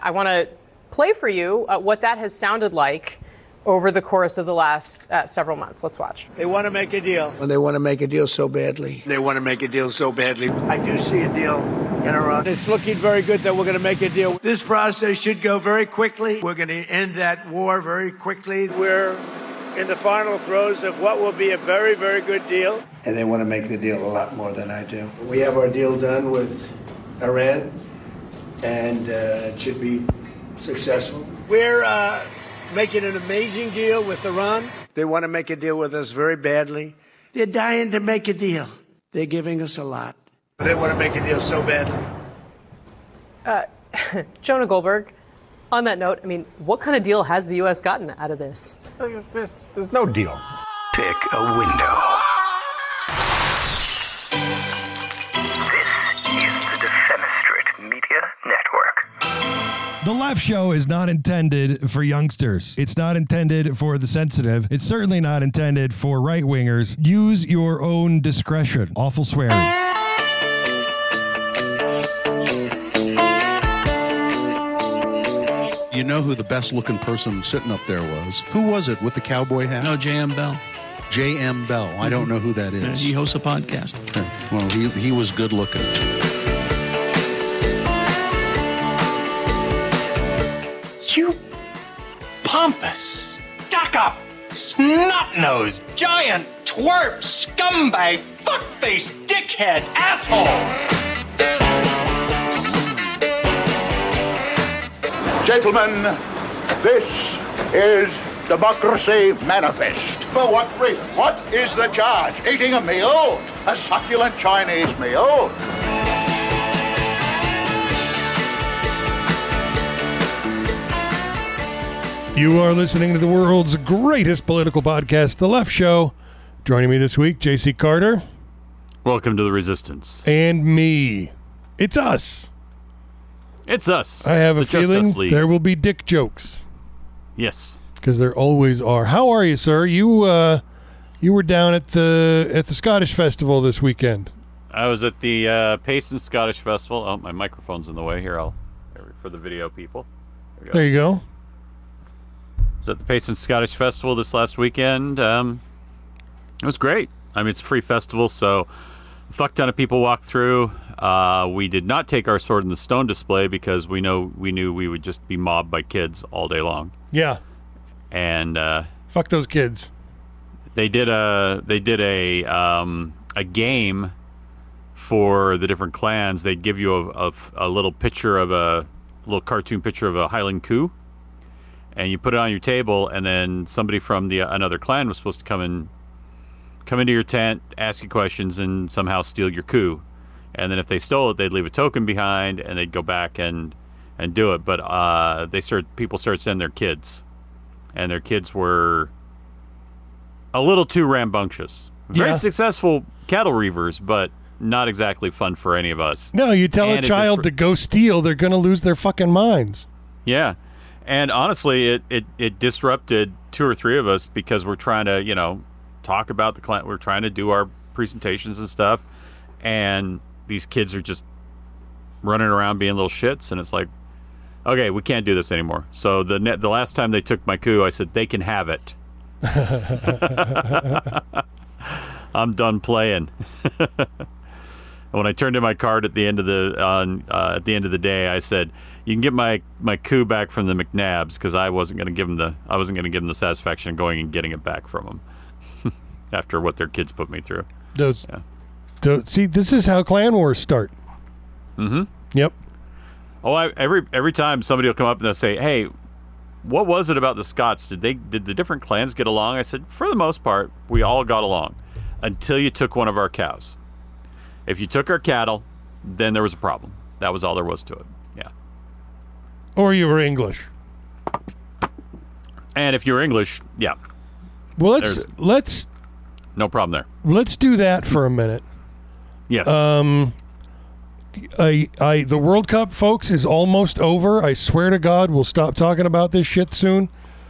I want to play for you what that has sounded like over the course of the last several months. Let's watch. They want to make a deal. And they want to make a deal so badly. They want to make a deal so badly. I do see a deal in Iran. It's looking very good that we're going to make a deal. This process should go very quickly. We're going to end that war very quickly. We're in the final throes of what will be a very, very good deal. And they want to make the deal a lot more than I do. We have our deal done with Iran, and it should be successful. We're making an amazing deal with Iran. They want to make a deal with us very badly. They're dying to make a deal. They're giving us a lot. They want to make a deal so badly. Jonah Goldberg, on that note, I mean, what kind of deal has the U.S. gotten out of this? There's no deal. Pick a window. This is the Defenestrate Media Network. The Left Show is not intended for youngsters. It's not intended for the sensitive. It's certainly not intended for right-wingers. Use your own discretion. Awful swearing. You know who the best-looking person sitting up there was? Who was it with the cowboy hat? No, J.M. Bell. J.M. Bell. I don't know who that is. He hosts a podcast. Well, he was good-looking. You pompous, stuck-up, snot-nosed, giant, twerp, scumbag, fuckface, dickhead, asshole! Gentlemen, this is Democracy Manifest. For what reason? What is the charge? Eating a meal? A succulent Chinese meal? You are listening to the world's greatest political podcast, The Left Show. Joining me this week, J.C. Carter. Welcome to the Resistance. And me. It's us. It's us. I have a feeling there will be dick jokes. Yes. Because there always are. How are you, sir? You were down at the Scottish Festival this weekend. I was at the Payson Scottish Festival. Oh, my microphone's in the way. Here, for the video people. There you go. I was at the Payson Scottish Festival this last weekend. It was great. I mean, it's a free festival, so a fuck ton of people walked through. We did not take our Sword in the Stone display because we knew we would just be mobbed by kids all day long. Yeah. And fuck those kids. They did a game for the different clans. They'd give you a little picture of a little cartoon picture of a Highland coup, and you put it on your table, and then somebody from another clan was supposed to come into your tent, ask you questions, and somehow steal your coup. And then if they stole it, they'd leave a token behind, and they'd go back and do it. But people started sending their kids, and their kids were a little too rambunctious. Very successful cattle reavers, but not exactly fun for any of us. No, you tell a child to go steal, they're going to lose their fucking minds. Yeah. And honestly, it disrupted two or three of us because we're trying to, talk about the clan. We're trying to do our presentations and stuff. And these kids are just running around being little shits. And it's like, okay, we can't do this anymore. So the last time they took my coup, I said, they can have it. I'm done playing. When I turned in my card at the end of the day, I said, "You can get my coup back from the McNabs," because I wasn't going to give them the satisfaction of going and getting it back from them after what their kids put me through. See, this is how clan wars start. Mm-hmm. Yep. Oh, every time somebody will come up and they'll say, "Hey, what was it about the Scots? Did the different clans get along?" I said, "For the most part, we all got along until you took one of our cows. If you took our cattle, then there was a problem. That was all there was to it." Yeah. Or you were English. And if you're English, yeah. Well, let's no problem there. Let's do that for a minute. Yes. The World Cup, folks, is almost over. I swear to God, we'll stop talking about this shit soon.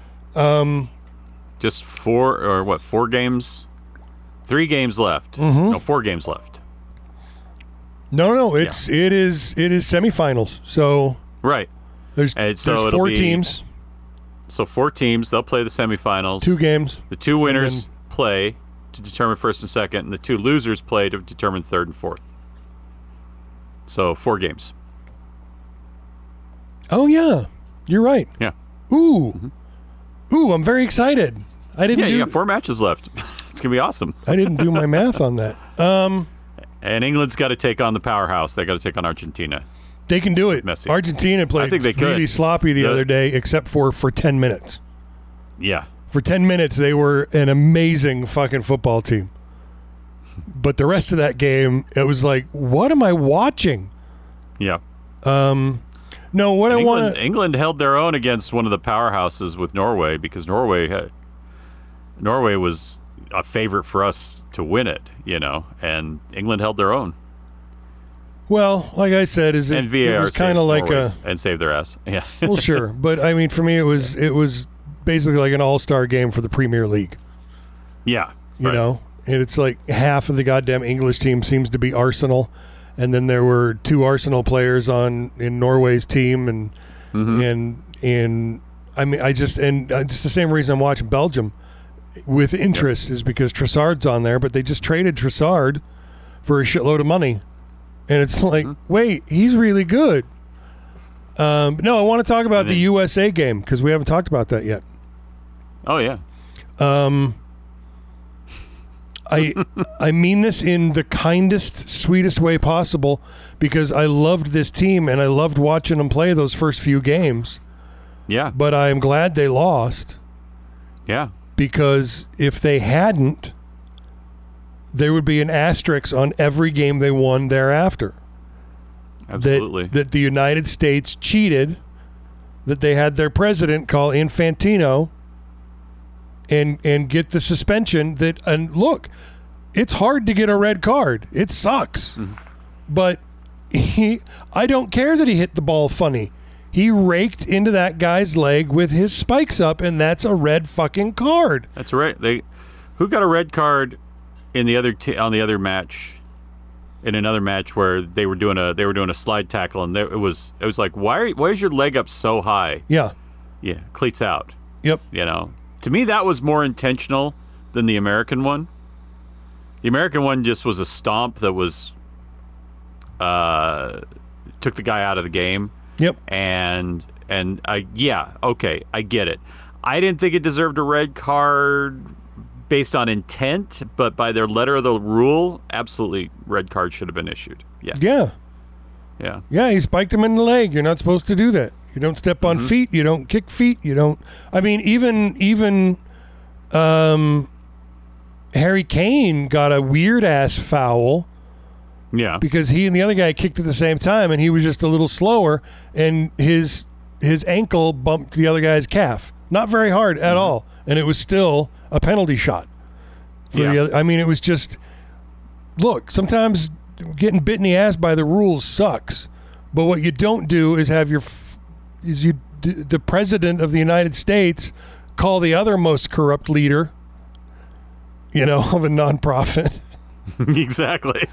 Just 4 games? 3 games left. Mm-hmm. No, 4 games left. No, it is semifinals. So right. There's it'll 4 be- teams, So 4 teams, they'll play the semifinals. 2 games. The 2 winners play to determine first and second, and the 2 losers play to determine third and fourth. So 4 games. Oh yeah, you're right. Yeah. Ooh, I'm very excited. I didn't Yeah, do. you got 4 matches left. It's gonna be awesome. I didn't do my math on that. And England's got to take on the powerhouse. They got to take on Argentina. They can do it. Messi. Argentina played I think they could. really sloppy the Yeah. other day, except for 10 minutes. Yeah. For 10 minutes, they were an amazing fucking football team. But the rest of that game, it was like, what am I watching? Yeah. No, what I want to... England held their own against one of the powerhouses with Norway because Norway was a favorite for us to win it, and England held their own. Well, like I said, And it VAR was kind of like and saved their ass. Yeah. Well, sure. But, I mean, for me, it was basically like an all-star game for the Premier League. Yeah. You know? And it's like half of the goddamn English team seems to be Arsenal. And then there were 2 Arsenal players in Norway's team. And I mean, it's the same reason I'm watching Belgium with interest is because Trossard's on there, but they just traded Trossard for a shitload of money. And it's like, wait, he's really good. No, I want to talk about the USA game because we haven't talked about that yet. Oh, yeah. I mean this in the kindest, sweetest way possible because I loved this team and I loved watching them play those first few games. Yeah. But I am glad they lost. Yeah. Because if they hadn't, there would be an asterisk on every game they won thereafter. Absolutely. That the United States cheated, that they had their president call Infantino and get the suspension and look, it's hard to get a red card. It sucks. But I don't care that he hit the ball funny. He raked into that guy's leg with his spikes up, and that's a red fucking card. That's right. Who got a red card in the other on the other match? In another match where they were doing a slide tackle, and it was like, why is your leg up so high? Yeah. Yeah, cleats out. Yep. To me that was more intentional than the American one. The American one just was a stomp that was took the guy out of the game. Yep. And I get it. I didn't think it deserved a red card based on intent, but by their letter of the rule, absolutely red card should have been issued. Yes. Yeah. Yeah. Yeah, he spiked him in the leg. You're not supposed to do that. You don't step on feet. You don't kick feet. You don't. I mean, even Harry Kane got a weird ass foul. Yeah. Because he and the other guy kicked at the same time, and he was just a little slower, and his ankle bumped the other guy's calf. Not very hard at all, and it was still a penalty shot. For the other. I mean, it was just. Look, sometimes getting bit in the ass by the rules sucks, but what you don't do is have the president of the United States call the other most corrupt leader, of a nonprofit. Exactly.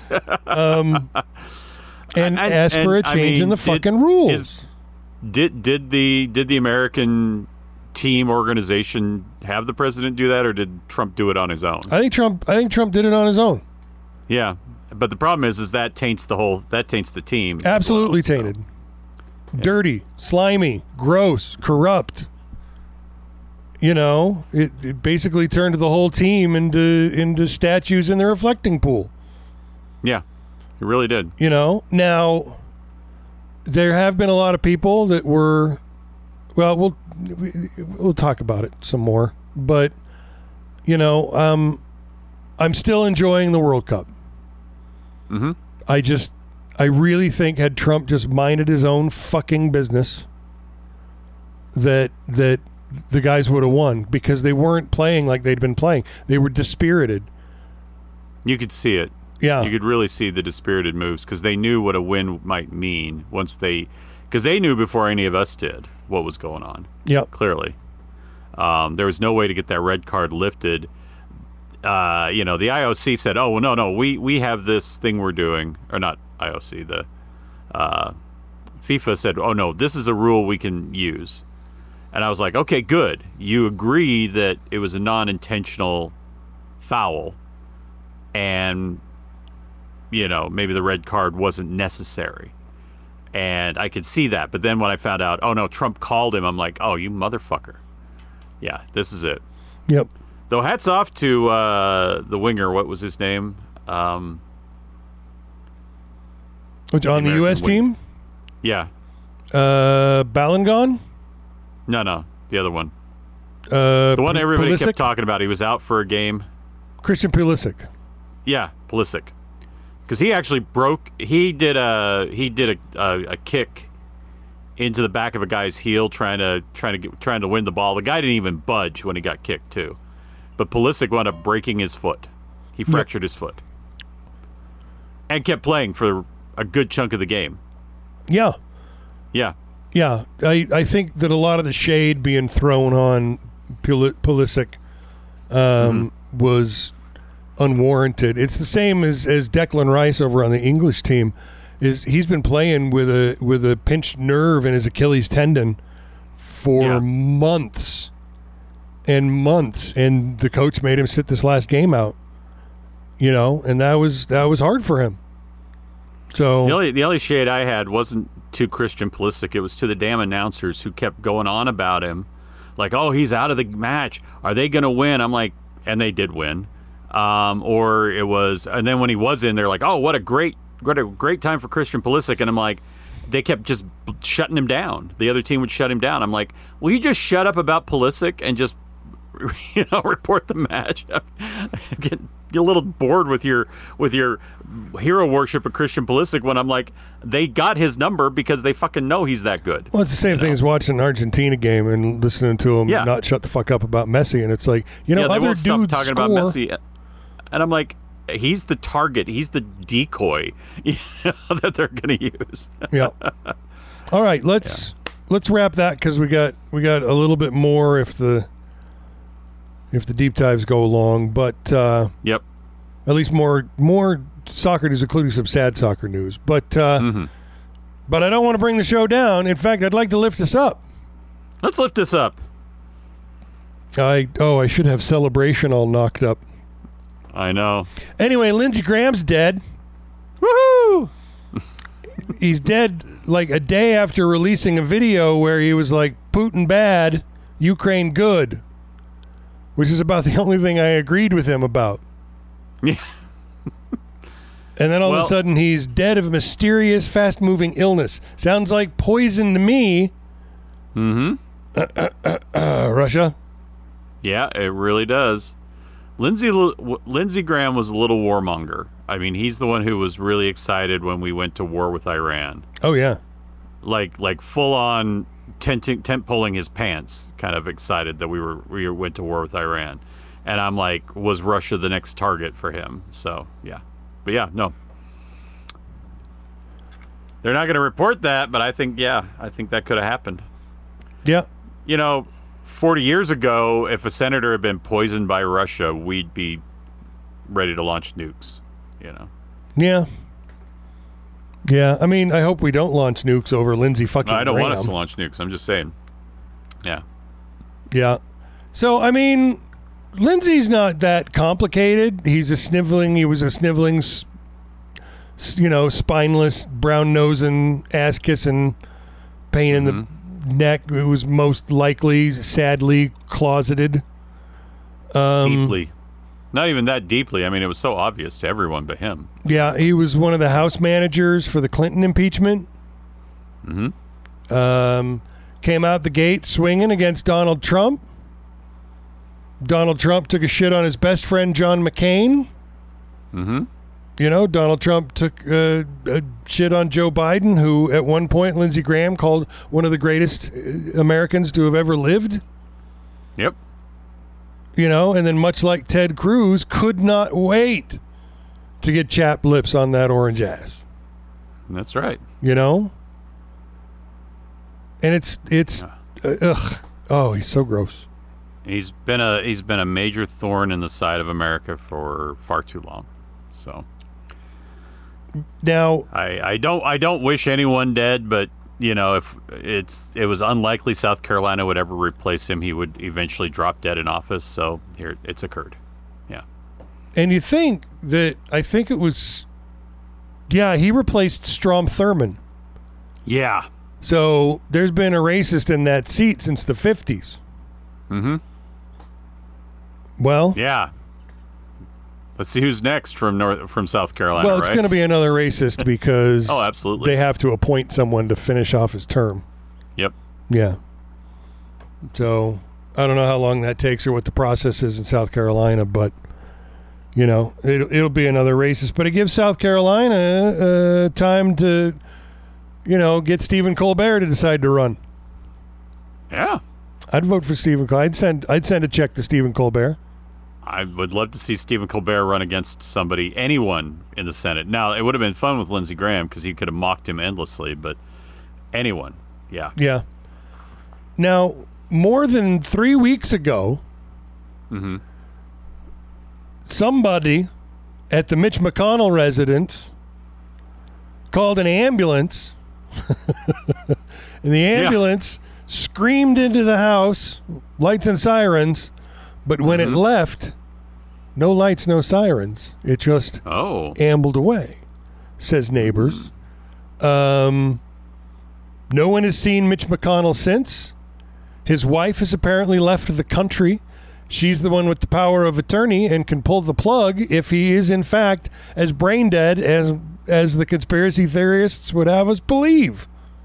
and ask for a change in the fucking rules. Did the American team organization have the president do that, or did Trump do it on his own? I think Trump did it on his own. Yeah, but the problem is that taints the team. Absolutely tainted. So. Dirty, slimy, gross, corrupt. It basically turned the whole team into statues in the reflecting pool. Yeah, it really did. Now there have been a lot of people that were, well, we'll talk about it some more, but I'm still enjoying the World Cup. Mm-hmm. I really think had Trump just minded his own fucking business, that the guys would have won, because they weren't playing like they'd been playing. They were dispirited. You could see it. Yeah. You could really see the dispirited moves, because they knew what a win might mean because they knew before any of us did what was going on. Yeah. Clearly. There was no way to get that red card lifted. The IOC said, oh, well, no, we have this thing we're doing, or not IOC, the FIFA said, "Oh no, this is a rule we can use," and I was like, "Okay, good. You agree that it was a non-intentional foul, and maybe the red card wasn't necessary." And I could see that, but then when I found out, oh no, Trump called him, I'm like, "Oh, you motherfucker! Yeah, this is it." Yep. Though hats off to the winger. What was his name? Which on the U.S. team? Yeah. Ballongon? No, the other one. The one everybody Pulisic? kept talking about. He was out for a game. Christian Pulisic. Yeah, Pulisic. Because he actually broke. He did a kick into the back of a guy's heel, trying to win the ball. The guy didn't even budge when he got kicked too, but Pulisic wound up breaking his foot. He fractured his foot, and kept playing for a good chunk of the game. Yeah. Yeah. Yeah. I think that a lot of the shade being thrown on Pulisic was unwarranted. It's the same as Declan Rice over on the English team. He's been playing with a pinched nerve in his Achilles tendon for months and months, and the coach made him sit this last game out. And that was hard for him. So the only shade I had wasn't to Christian Pulisic. It was to the damn announcers who kept going on about him, like, "Oh, he's out of the match. Are they going to win?" I'm like, and they did win. Or it was, and then when he was in, they're like, "Oh, what a great time for Christian Pulisic," and I'm like, they kept just shutting him down. The other team would shut him down. I'm like, will you just shut up about Pulisic and just report the match? Get a little bored with your hero worship of Christian Pulisic when I'm like, they got his number because they fucking know he's that good. Well, it's the same thing as watching an Argentina game and listening to him not shut the fuck up about Messi, and it's like, they other won't stop dudes talking score. about Messi. And I'm like, he's the target. He's the decoy that they're going to use. Yeah. All right, let's wrap that because we got a little bit more if the deep dives go along, but yep, at least more soccer news, including some sad soccer news. But but I don't want to bring the show down. In fact, I'd like to lift us up. Let's lift this up. I should have Celebration all knocked up. I know. Anyway, Lindsey Graham's dead. Woohoo! He's dead like a day after releasing a video where he was like, "Putin bad, Ukraine good," which is about the only thing I agreed with him about. Yeah. And then all of a sudden he's dead of a mysterious, fast-moving illness. Sounds like poison to me. Mm-hmm. Russia? Yeah, it really does. Lindsey Graham was a little warmonger. I mean, he's the one who was really excited when we went to war with Iran. Oh, yeah. Like full-on tent pulling his pants, kind of excited that we went to war with Iran. And I'm like, was Russia the next target for him? So, yeah. But yeah, no. They're not going to report that, but I think that could have happened. Yeah. 40 years ago, if a senator had been poisoned by Russia, we'd be ready to launch nukes, Yeah. Yeah, I mean, I hope we don't launch nukes over Lindsey fucking Graham. I don't want us to launch nukes. I'm just saying. Yeah. Yeah. So, I mean, Lindsey's not that complicated. He was a sniveling, spineless, brown-nosing, ass-kissing, pain in the neck. It was most likely, sadly, closeted. Deeply. Not even that deeply. I mean, it was so obvious to everyone but him. Yeah, he was one of the House managers for the Clinton impeachment. Mm-hmm. Came out the gate swinging against Donald Trump. Donald Trump took a shit on his best friend, John McCain. Mm-hmm. Donald Trump took a shit on Joe Biden, who at one point Lindsey Graham called one of the greatest Americans to have ever lived. Yep. And then much like Ted Cruz, could not wait to get chapped lips on that orange ass. That's right. And it's ugh. Oh, he's so gross. He's been a major thorn in the side of America for far too long. So now I don't wish anyone dead, but if it was unlikely South Carolina would ever replace him, he would eventually drop dead in office. So here it's occurred. Yeah. And you think that, I think it was, he replaced Strom Thurmond. Yeah. So there's been a racist in that seat since the 50s. Mm-hmm. Well. Yeah. Let's see who's next from South Carolina. Well, it's going to be another racist because oh, absolutely. They have to appoint someone to finish off his term. Yep. Yeah. So I don't know how long that takes or what the process is in South Carolina, but it'll be another racist. But it gives South Carolina time to, get Stephen Colbert to decide to run. Yeah. I'd vote for Stephen Colbert. I'd send a check to Stephen Colbert. I would love to see Stephen Colbert run against anyone in the Senate. Now, it would have been fun with Lindsey Graham because he could have mocked him endlessly, but anyone, yeah. Yeah. Now, more than 3 weeks ago, somebody at the Mitch McConnell residence called an ambulance, and the ambulance screamed into the house, lights and sirens, but when it left, no lights, no sirens. It just ambled away, says neighbors. No one has seen Mitch McConnell since. His wife has apparently left the country. She's the one with the power of attorney and can pull the plug if he is, in fact, as brain dead as the conspiracy theorists would have us believe.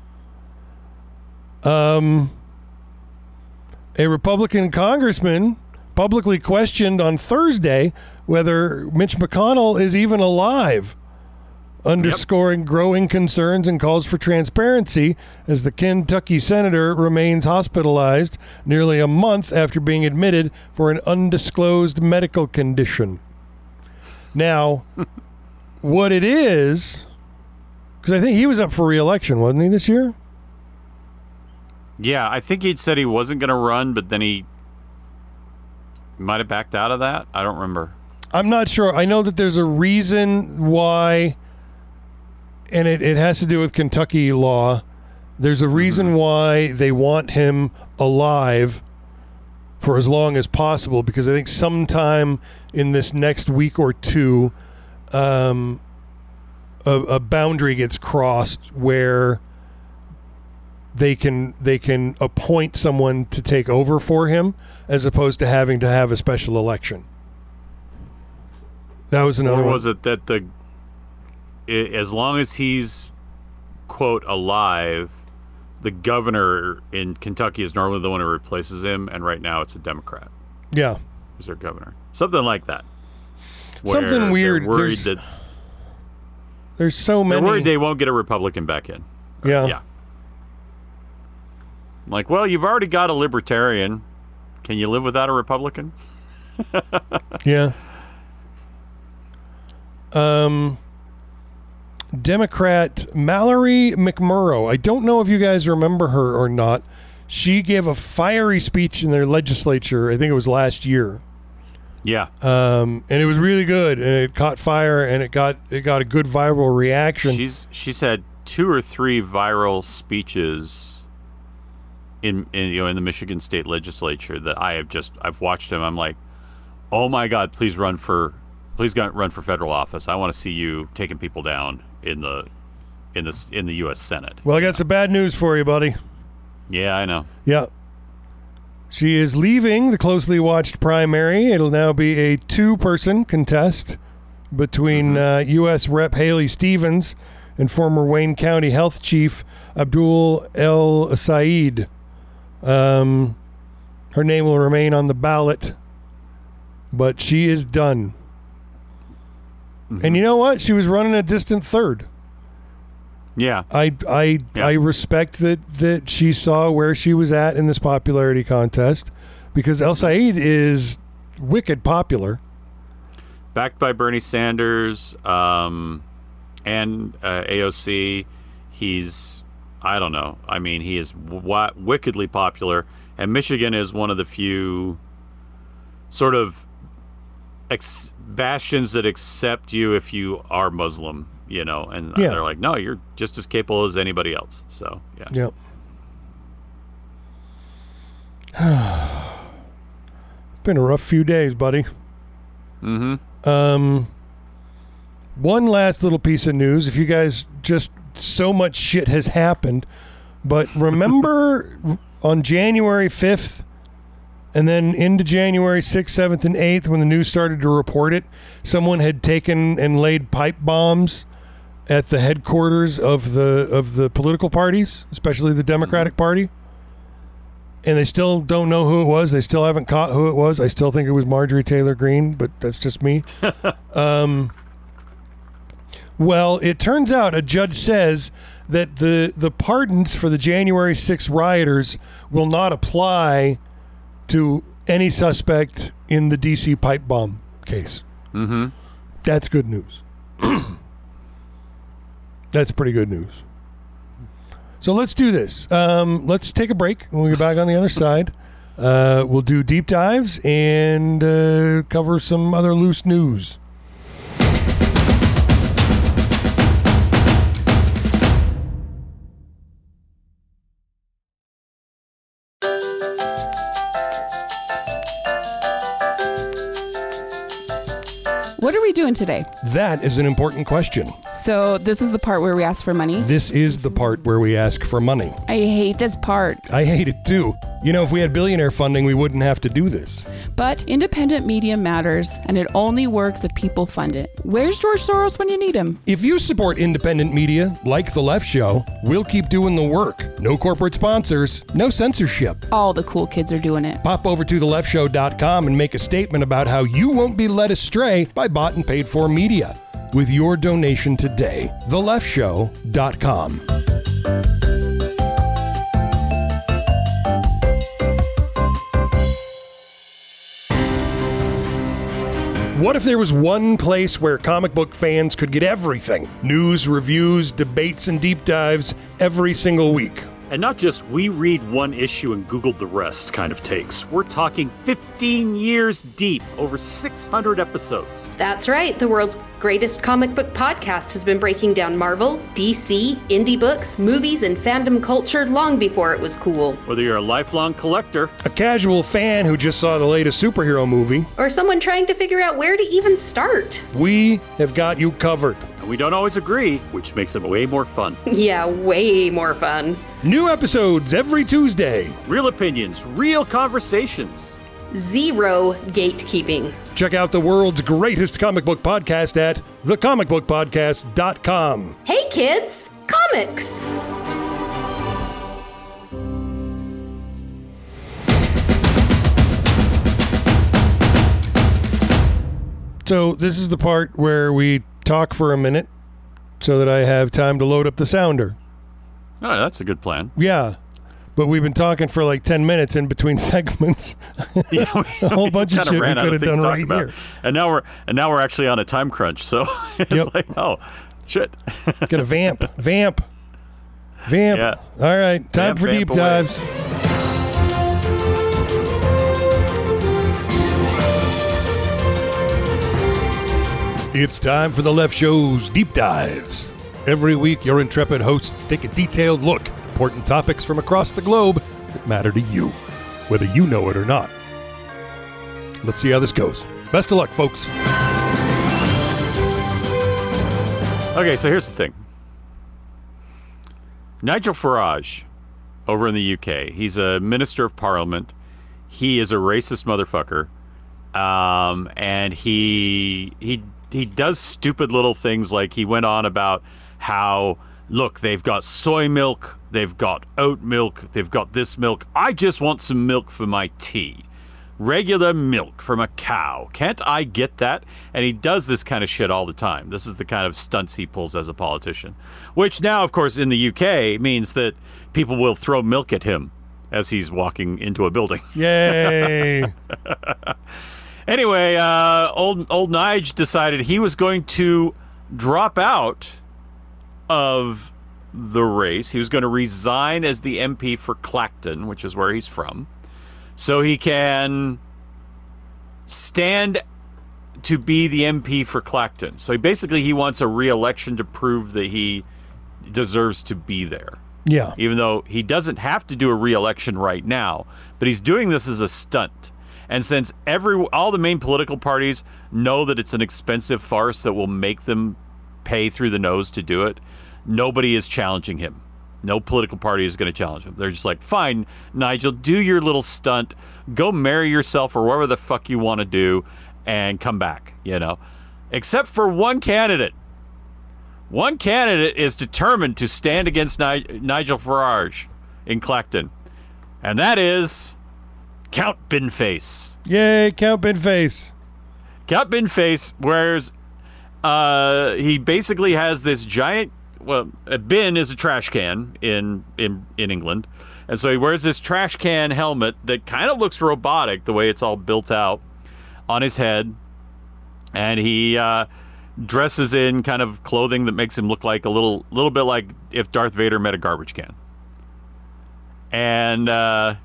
A Republican congressman publicly questioned on Thursday whether Mitch McConnell is even alive, underscoring growing concerns and calls for transparency as the Kentucky senator remains hospitalized nearly a month after being admitted for an undisclosed medical condition. Now, what it is, because I think he was up for re-election, wasn't he, this year? Yeah, I think he'd said he wasn't going to run, but then he might have backed out of that. I don't remember. I'm not sure. I know that there's a reason why, and it has to do with Kentucky law. There's a reason why they want him alive for as long as possible, because I think sometime in this next week or two, a boundary gets crossed where they can appoint someone to take over for him as opposed to having to have a special election. That was another one. Or was it that as long as he's, quote, alive, the governor in Kentucky is normally the one who replaces him, and right now it's a Democrat. Yeah. Is their governor. Something like that. Something weird. There's so many. They're worried they won't get a Republican back in. Yeah. Yeah. Like, well, you've already got a libertarian. Can you live without a Republican? Yeah. Democrat Mallory McMurrow. I don't know if you guys remember her or not. She gave a fiery speech in their legislature. I think it was last year. Yeah. And it was really good, and it caught fire, and it got a good viral reaction. She's had 2 or 3 viral speeches in the Michigan State Legislature that I've watched them. I'm like, oh my God, please run for federal office. I want to see you taking people down in the U.S. Senate. Well, I got some bad news for you, buddy. Yeah, I know. Yeah. She is leaving the closely watched primary. It'll now be a 2-person contest between U.S. Rep. Haley Stevens and former Wayne County Health Chief Abdul El Said. Her name will remain on the ballot, but she is done. And you know what? She was running a distant third. Yeah. I respect that she saw where she was at in this popularity contest, because El Said is wicked popular. Backed by Bernie Sanders and AOC. He's, I don't know. I mean, he is wickedly popular. And Michigan is one of the few sort of bastions that accept you if you are Muslim. and Yeah. they're like, no, you're just as capable as anybody else. So, yeah. Yep. Been a rough few days, buddy. Mm-hmm. One last little piece of news. If you guys just so much shit has happened, but remember on January 5th and then into January 6th, 7th, and 8th when the news started to report it, someone had taken and laid pipe bombs at the headquarters of the political parties, especially the Democratic Party. And they still don't know who it was. They still haven't caught who it was. I still think it was Marjorie Taylor Greene, but that's just me. Well, it turns out a judge says that the pardons for the January 6th rioters will not apply to any suspect in the D.C. pipe bomb case. Mm-hmm. That's good news. That's pretty good news. So let's do this. Let's take a break. When we get back on the other side, we'll do deep dives and cover some other loose news. What are we doing today? That is an important question. So this is the part where we ask for money? This is the part where we ask for money. I hate this part. I hate it too. If we had billionaire funding, we wouldn't have to do this. But independent media matters, and it only works if people fund it. Where's George Soros when you need him? If you support independent media, like The Left Show, we'll keep doing the work. No corporate sponsors, no censorship. All the cool kids are doing it. Pop over to theleftshow.com and make a statement about how you won't be led astray by bought and paid for media with your donation today. theleftshow.com. What if there was one place where comic book fans could get everything? News, reviews, debates, and deep dives every single week. And not just we read one issue and Googled the rest kind of takes. We're talking 15 years deep, over 600 episodes. That's right. The world's greatest comic book podcast has been breaking down Marvel, DC, indie books, movies, and fandom culture long before it was cool. Whether you're a lifelong collector, a casual fan who just saw the latest superhero movie, or someone trying to figure out where to even start, we have got you covered. And we don't always agree, which makes it way more fun. Yeah, way more fun. New episodes every Tuesday. Real opinions, real conversations. Zero gatekeeping. Check out the world's greatest comic book podcast at thecomicbookpodcast.com. Hey kids, comics! So this is the part where we talk for a minute so that I have time to load up the sounder. Oh, that's a good plan. Yeah. But we've been talking for like 10 minutes in between segments. Yeah, a whole bunch of shit we could have done right here. And now we're actually on a time crunch. So it's like, oh, shit. Get a vamp. Yeah. All right. Time for deep dives. It's time for the Left Show's Deep Dives. Every week, your intrepid hosts take a detailed look at important topics from across the globe that matter to you, whether you know it or not. Let's see how this goes. Best of luck, folks. Okay, so here's the thing. Nigel Farage, over in the UK, he's a Minister of Parliament. He is a racist motherfucker. And he does stupid little things, like he went on about how, look, they've got soy milk, they've got oat milk, they've got this milk. I just want some milk for my tea. Regular milk from a cow. Can't I get that? And he does this kind of shit all the time. This is the kind of stunts he pulls as a politician. Which now, of course, in the UK means that people will throw milk at him as he's walking into a building. Yay! Anyway, old Nige decided he was going to drop out of the race. He was going to resign as the MP for Clacton, which is where he's from, so he can stand to be the MP for Clacton. So he wants a re-election to prove that he deserves to be there. Yeah. Even though he doesn't have to do a re-election right now, but he's doing this as a stunt. And since all the main political parties know that it's an expensive farce that will make them pay through the nose to do it, nobody is challenging him. No political party is going to challenge him. They're just like, fine, Nigel, do your little stunt. Go marry yourself or whatever the fuck you want to do and come back, Except for one candidate. One candidate is determined to stand against Nigel Farage in Clacton. And that is Count Binface. Yay, Count Binface. Count Binface wears, he basically has this giant, a bin is a trash can in England. And so he wears this trash can helmet that kind of looks robotic, the way it's all built out on his head. And he dresses in kind of clothing that makes him look like a little bit like if Darth Vader met a garbage can. And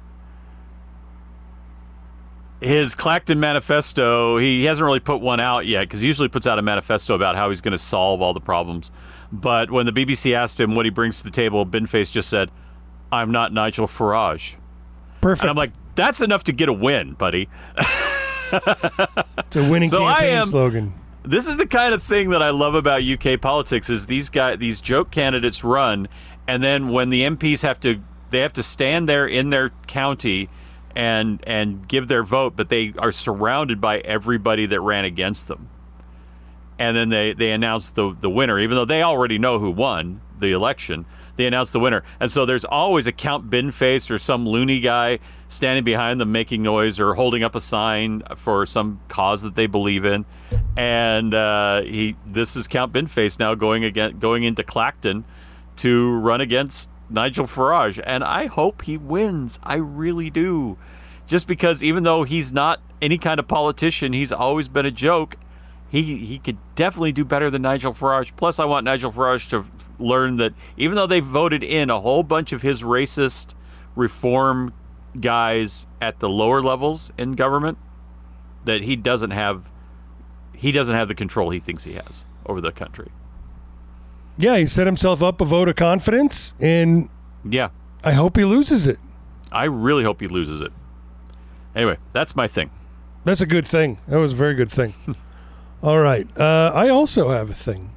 his Clacton manifesto, he hasn't really put one out yet, because he usually puts out a manifesto about how he's going to solve all the problems. But when the BBC asked him what he brings to the table, Binface just said, "I'm not Nigel Farage." Perfect. And I'm like, that's enough to get a win, buddy. It's a winning campaign slogan. This is the kind of thing that I love about UK politics, is these joke candidates run, and then when the MPs have to stand there in their county and give their vote, but they are surrounded by everybody that ran against them. And then they announce the winner, even though they already know who won the election. They announce the winner. And so there's always a Count Binface or some loony guy standing behind them making noise or holding up a sign for some cause that they believe in. And this is Count Binface now going into Clacton to run against Nigel Farage. And I hope he wins. I really do. Just because even though he's not any kind of politician, he's always been a joke. He could definitely do better than Nigel Farage. Plus, I want Nigel Farage to learn that even though they voted in a whole bunch of his racist reform guys at the lower levels in government, that he doesn't have the control he thinks he has over the country. Yeah, he set himself up a vote of confidence, and yeah, I hope he loses it. I really hope he loses it. Anyway, that's my thing. That's a good thing. That was a very good thing. All right. I also have a thing.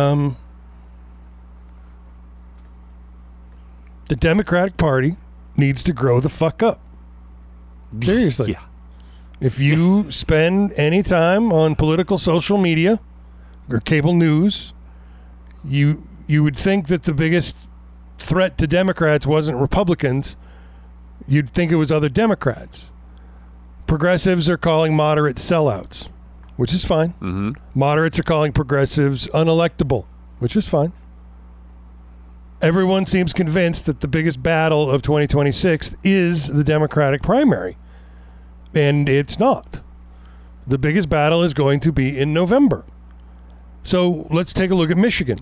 The Democratic Party needs to grow the fuck up. Seriously. Yeah. If you spend any time on political social media or cable news, you would think that the biggest threat to Democrats wasn't Republicans. You'd think it was other Democrats. Progressives are calling moderates sellouts, which is fine. Mm-hmm. Moderates are calling progressives unelectable, which is fine. Everyone seems convinced that the biggest battle of 2026 is the Democratic primary. And it's not. The biggest battle is going to be in November. So let's take a look at Michigan.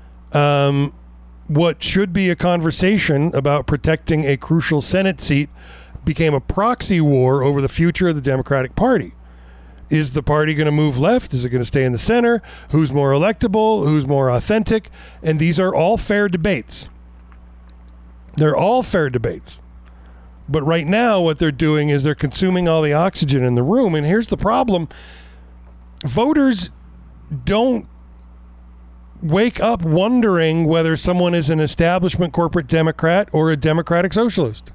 What should be a conversation about protecting a crucial Senate seat became a proxy war over the future of the Democratic Party. Is the party going to move left? Is it going to stay in the center? Who's more electable? Who's more authentic? And these are all fair debates. They're all fair debates. But right now, what they're doing is they're consuming all the oxygen in the room. And here's the problem. Voters don't wake up wondering whether someone is an establishment corporate Democrat or a Democratic socialist.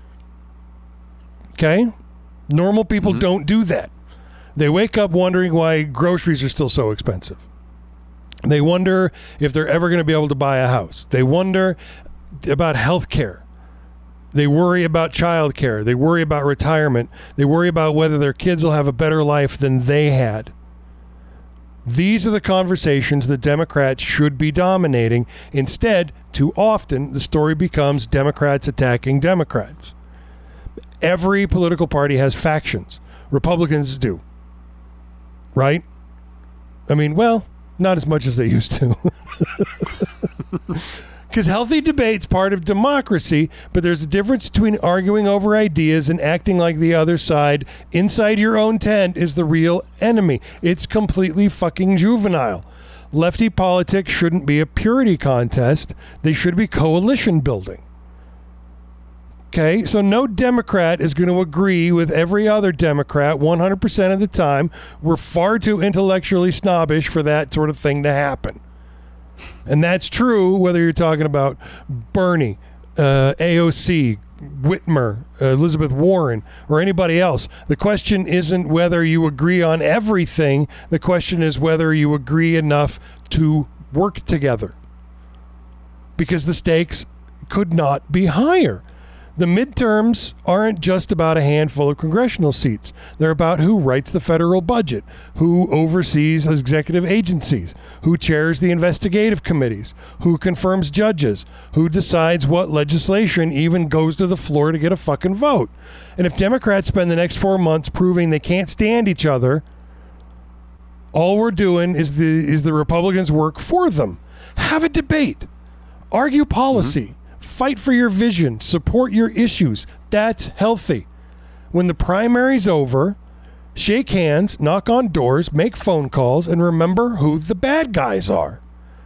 Okay? Normal people don't do that. They wake up wondering why groceries are still so expensive. They wonder if they're ever going to be able to buy a house. They wonder about health care. They worry about child care. They worry about retirement. They worry about whether their kids will have a better life than they had. These are the conversations that Democrats should be dominating. Instead, too often, the story becomes Democrats attacking Democrats. Every political party has factions. Republicans do. Right? I mean, well, Not as much as they used to. Because healthy debate's part of democracy, but there's a difference between arguing over ideas and acting like the other side inside your own tent is the real enemy. It's completely fucking juvenile. Lefty politics shouldn't be a purity contest. They should be coalition building. Okay, so no Democrat is going to agree with every other Democrat 100% of the time. We're far too intellectually snobbish for that sort of thing to happen. And that's true whether you're talking about Bernie, AOC, Whitmer, Elizabeth Warren, or anybody else. The question isn't whether you agree on everything. The question is whether you agree enough to work together. Because the stakes could not be higher. The midterms aren't just about a handful of congressional seats. They're about who writes the federal budget, who oversees executive agencies, who chairs the investigative committees, who confirms judges, who decides what legislation even goes to the floor to get a fucking vote. And if Democrats spend the next 4 months proving they can't stand each other, all we're doing is the Republicans work for them. Have a debate. Argue policy. Fight for your vision. Support your issues. That's healthy. When the primary's over, shake hands, knock on doors, make phone calls, and remember who the bad guys are.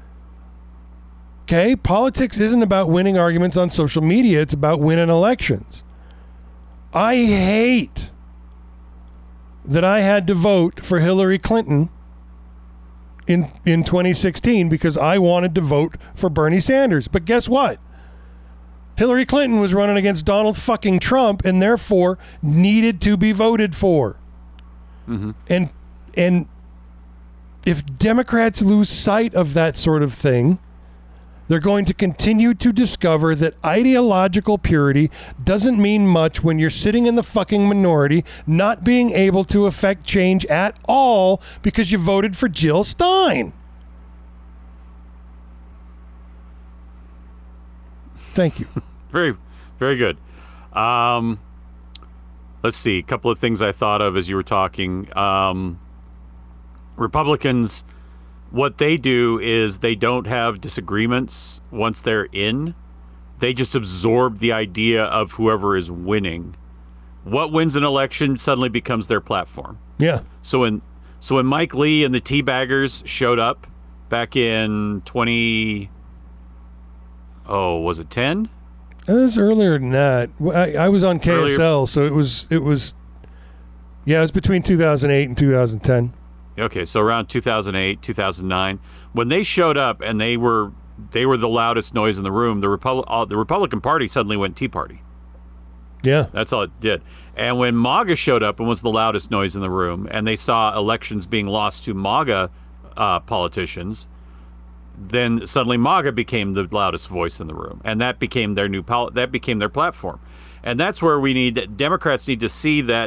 Okay? Politics isn't about winning arguments on social media. It's about winning elections. I hate that I had to vote for Hillary Clinton in 2016 because I wanted to vote for Bernie Sanders. But guess what? Hillary Clinton was running against Donald fucking Trump and therefore needed to be voted for. Mm-hmm. And if Democrats lose sight of that sort of thing, they're going to continue to discover that ideological purity doesn't mean much when you're sitting in the fucking minority, not being able to affect change at all because you voted for Jill Stein. Thank you. Very, very good. Let's see. A couple of things I thought of as you were talking. Republicans, what they do is they don't have disagreements once they're in. They just absorb the idea of whoever is winning. What wins an election suddenly becomes their platform. Yeah. So when Mike Lee and the Teabaggers showed up back in 10? It was earlier than that. I was on KSL, earlier. So it was between 2008 and 2010. Okay, so around 2008, 2009, when they showed up and they were the loudest noise in the room, the Republican Party suddenly went Tea Party. Yeah. That's all it did. And when MAGA showed up and was the loudest noise in the room, and they saw elections being lost to MAGA politicians, then suddenly MAGA became the loudest voice in the room, and that became their that became their platform. And that's where Democrats need to see that,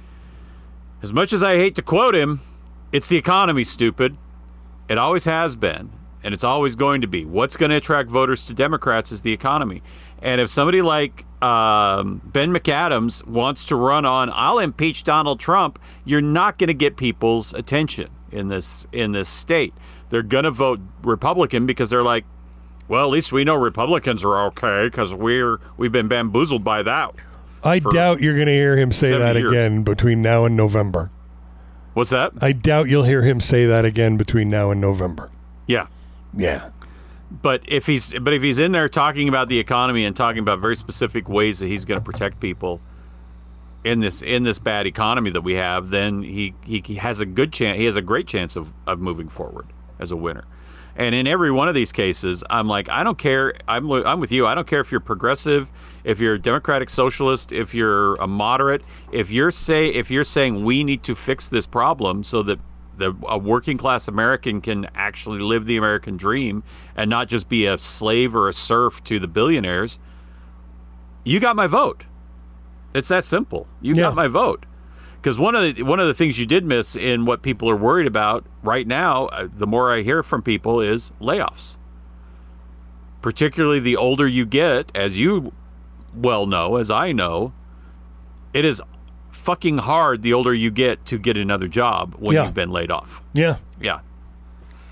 as much as I hate to quote him, it's the economy, stupid. It always has been, and it's always going to be. What's going to attract voters to Democrats is the economy. And if somebody like Ben McAdams wants to run on, I'll impeach Donald Trump, you're not going to get people's attention in this state. They're going to vote Republican because they're like, well, at least we know Republicans are okay because we've been bamboozled by that. I doubt you're going to hear him say that again between now and November. What's that? I doubt you'll hear him say that again between now and November. Yeah. Yeah. But if he's in there talking about the economy and talking about very specific ways that he's going to protect people in this bad economy that we have, then he has a good chance. He has a great chance of moving forward as a winner. And in every one of these cases, I'm like, I don't care. I'm with you. I don't care if you're progressive, if you're a democratic socialist, if you're a moderate, if you're saying we need to fix this problem so that a working class American can actually live the American dream and not just be a slave or a serf to the billionaires, you got my vote. It's that simple. You got my vote. Because one of the things you did miss in what people are worried about right now, the more I hear from people, is layoffs. Particularly the older you get, as you well know, as I know, it is fucking hard the older you get to get another job when you've been laid off. Yeah. Yeah.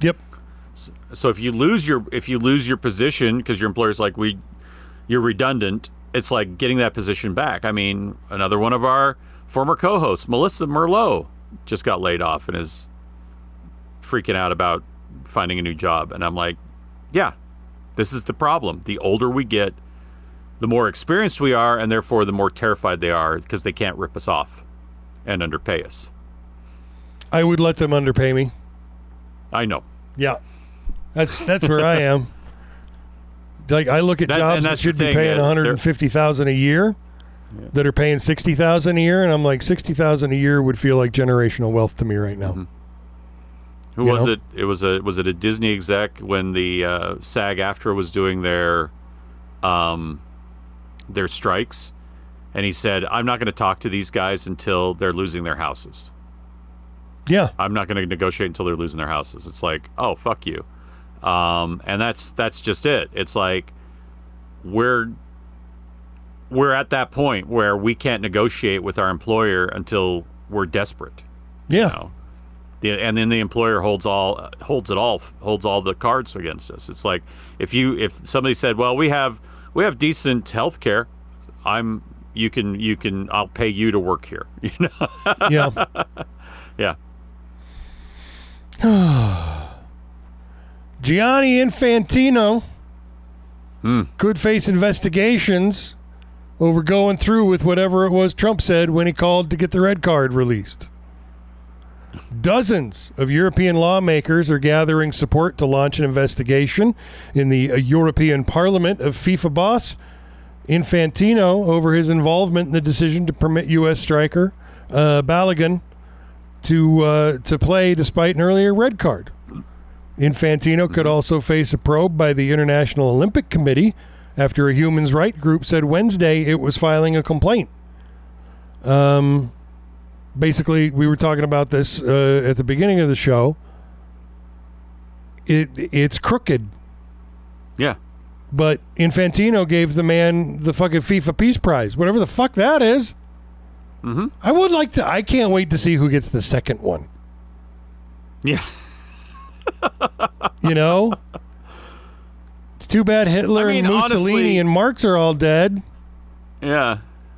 Yep. So if you lose your position because your employer's like, you're redundant, it's like getting that position back. I mean, another one of our former co-hosts, Melissa Merlot, just got laid off and is freaking out about finding a new job. And I'm like, yeah, this is the problem. The older we get, the more experienced we are, and therefore the more terrified they are because they can't rip us off and underpay us. I would let them underpay me. I know. Yeah. That's where I am. Like, I look at jobs that should be paying $150,000 a year that are paying $60,000 a year, and I'm like, $60,000 a year would feel like generational wealth to me right now. Mm-hmm. Who was it? It was it a Disney exec when the SAG-AFTRA was doing their strikes, and he said, "I'm not going to talk to these guys until they're losing their houses." Yeah, I'm not going to negotiate until they're losing their houses. It's like, oh, fuck you. And that's just it. It's like we're at that point where we can't negotiate with our employer until we're desperate. Yeah. You know? And then the employer holds all the cards against us. It's like if somebody said, "Well, we have decent health care. I'll pay you to work here." You know? Yeah. Yeah. Gianni Infantino could face investigations over going through with whatever it was Trump said when he called to get the red card released. Dozens of European lawmakers are gathering support to launch an investigation in the European Parliament of FIFA boss Infantino over his involvement in the decision to permit U.S. striker Balogun to play despite an earlier red card. Infantino could also face a probe by the International Olympic Committee after a human rights group said Wednesday it was filing a complaint. Basically, we were talking about this at the beginning of the show. It's crooked. Yeah. But Infantino gave the man the fucking FIFA Peace Prize, whatever the fuck that is. Mm-hmm. I can't wait to see who gets the second one. Yeah. You know? It's too bad Hitler and Mussolini honestly, and Marx are all dead. Yeah.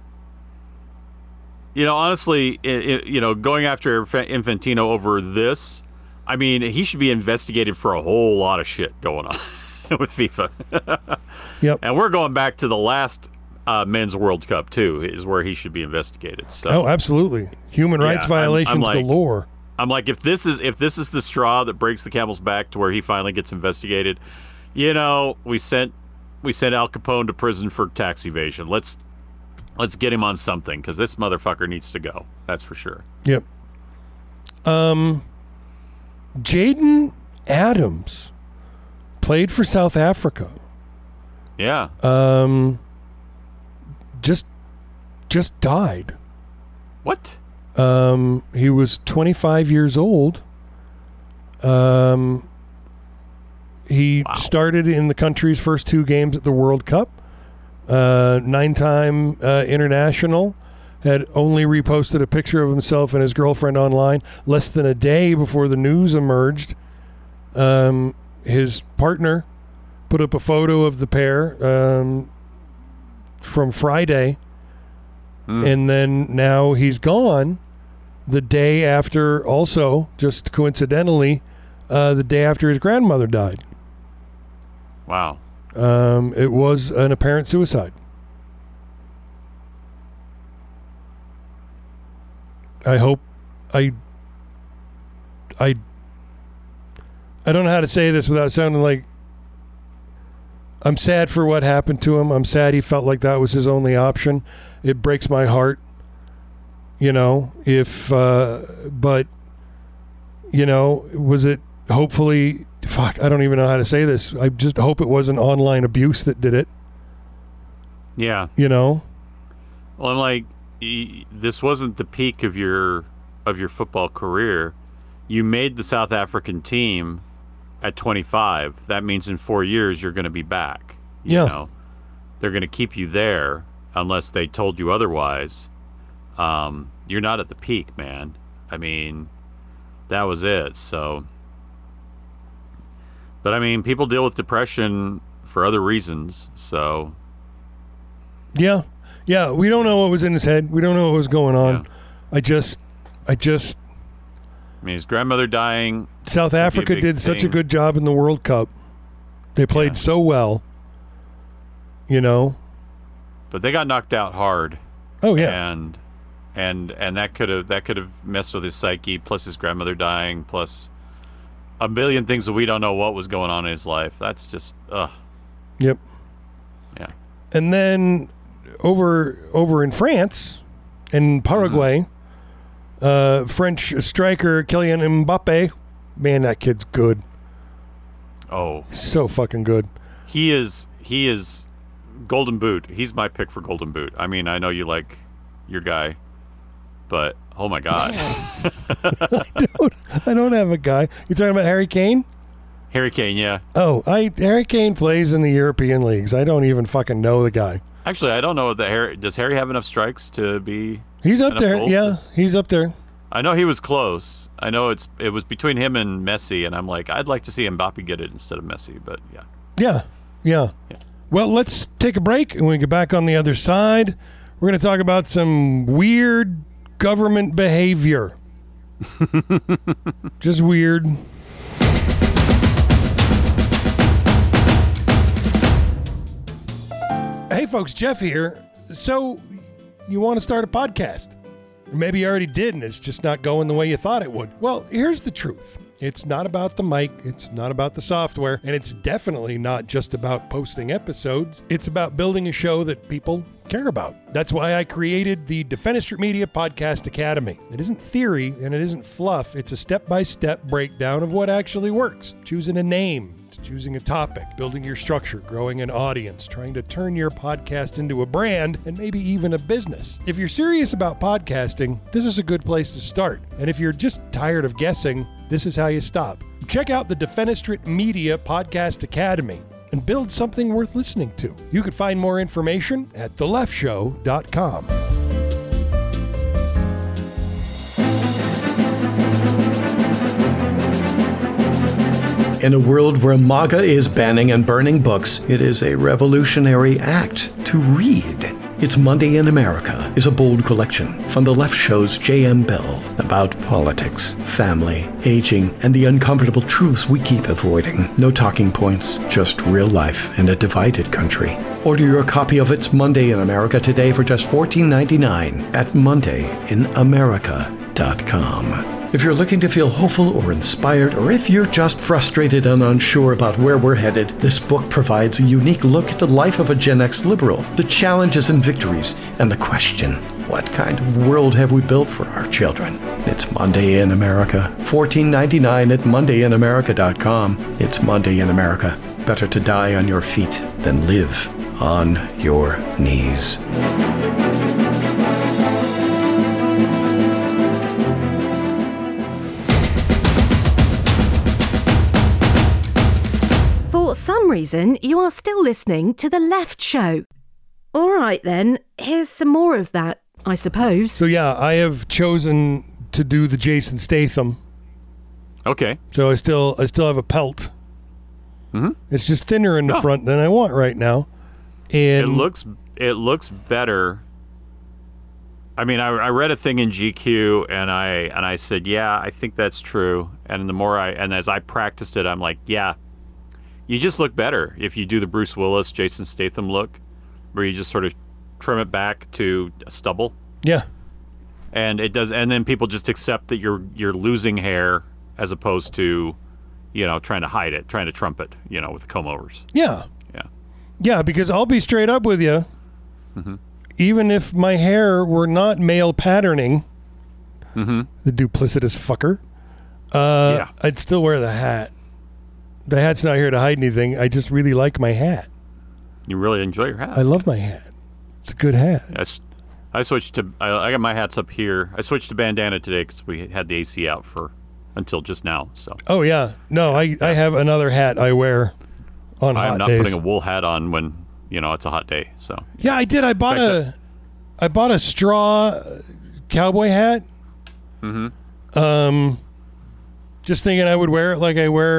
You know, honestly, going after Infantino over this, I mean, he should be investigated for a whole lot of shit going on with FIFA. Yep. And we're going back to the last Men's World Cup, too, is where he should be investigated. So, oh, absolutely. Human rights violations galore. I'm like, if this is the straw that breaks the camel's back to where he finally gets investigated, we sent Al Capone to prison for tax evasion. Let's get him on something because this motherfucker needs to go. That's for sure. Yep. Jaden Adams played for South Africa. Yeah. Just died. What? He was 25 years old. He started in the country's first two games at the World Cup. 9-time international, had only reposted a picture of himself and his girlfriend online less than a day before the news emerged. His partner put up a photo of the pair from Friday, and then now he's gone the day after, also, just coincidentally, the day after his grandmother died. Wow. It was an apparent suicide. I hope I don't know how to say this without sounding like I'm sad for what happened to him. I'm sad he felt like that was his only option. It breaks my heart, but was it hopefully, fuck, I don't even know how to say this. I just hope it wasn't online abuse that did it. Yeah. Well, I'm like, this wasn't the peak of your football career. You made the South African team at 25. That means in 4 years you're going to be back. You know, they're going to keep you there unless they told you otherwise. You're not at the peak, man. I mean, that was it. So But I mean, people deal with depression for other reasons, so. Yeah. We don't know what was in his head. We don't know what was going on. Yeah. I mean, his grandmother dying. South Africa did such a good job in the World Cup. They played so well. But they got knocked out hard. Oh yeah. And that could have messed with his psyche, plus his grandmother dying, plus a million things that we don't know what was going on in his life. That's just Yep. Yeah. And then over in France, in Paraguay, French striker Kylian Mbappe, man, that kid's good. Oh, so fucking good. He is Golden Boot. He's my pick for Golden Boot. I mean, I know you like your guy, but oh my god. I don't have a guy. You talking about Harry Kane? Harry Kane, yeah. Oh, Harry Kane plays in the European leagues. I don't even fucking know the guy. Actually, I don't know does Harry have enough strikes to be? He's up there. Yeah, he's up there. I know he was close. I know it was between him and Messi, and I'm like, I'd like to see Mbappe get it instead of Messi, but yeah. Yeah. Well, let's take a break, and when we get back on the other side, we're going to talk about some weird government behavior. Just weird. Hey, folks, Jeff here. So, you want to start a podcast? Or maybe you already did, and it's just not going the way you thought it would. Well, here's the truth. It's not about the mic, it's not about the software, and it's definitely not just about posting episodes. It's about building a show that people care about. That's why I created the Defenestrate Media Podcast Academy. It isn't theory and it isn't fluff. It's a step-by-step breakdown of what actually works. Choosing a name, choosing a topic, building your structure, growing an audience, trying to turn your podcast into a brand, and maybe even a business. If you're serious about podcasting, this is a good place to start. And if you're just tired of guessing, this is how you stop. Check out the Defenestrate Media Podcast Academy and build something worth listening to. You can find more information at theleftshow.com. In a world where MAGA is banning and burning books, it is a revolutionary act to read. It's Monday in America is a bold collection from The Left Show's J.M. Bell about politics, family, aging, and the uncomfortable truths we keep avoiding. No talking points, just real life in a divided country. Order your copy of It's Monday in America today for just $14.99 at mondayinamerica.com. If you're looking to feel hopeful or inspired, or if you're just frustrated and unsure about where we're headed, this book provides a unique look at the life of a Gen X liberal, the challenges and victories, and the question, what kind of world have we built for our children? It's Monday in America. $14.99 at mondayinamerica.com. It's Monday in America. Better to die on your feet than live on your knees. For some reason, you are still listening to The Left Show. All right, then, here's some more of that, I suppose. So, yeah, I have chosen to do the Jason Statham. Okay. So I still have a pelt. Mm-hmm. It's just thinner in the front than I want right now. And it looks better. I mean, I read a thing in GQ and I said, yeah, I think that's true. And the more as I practiced it, I'm like, yeah, you just look better if you do the Bruce Willis, Jason Statham look, where you just sort of trim it back to a stubble. Yeah. And it does, and then people just accept that you're losing hair as opposed to, trying to hide it, trying to trump it, with the comb overs. Yeah. Yeah. Yeah, because I'll be straight up with you. Mm-hmm. Even if my hair were not male patterning, mm-hmm. the duplicitous fucker, I'd still wear the hat. The hat's not here to hide anything. I just really like my hat. You really enjoy your hat? I love my hat. It's a good hat. I switched to, I got my hats up here. I switched to bandana today because we had the AC out until just now. So. Oh, yeah. No, I have another hat I wear on hot days. I'm not putting a wool hat on when, it's a hot day. So. Yeah, I did. I bought a straw cowboy hat. Mm-hmm. Just thinking I would wear it like I wear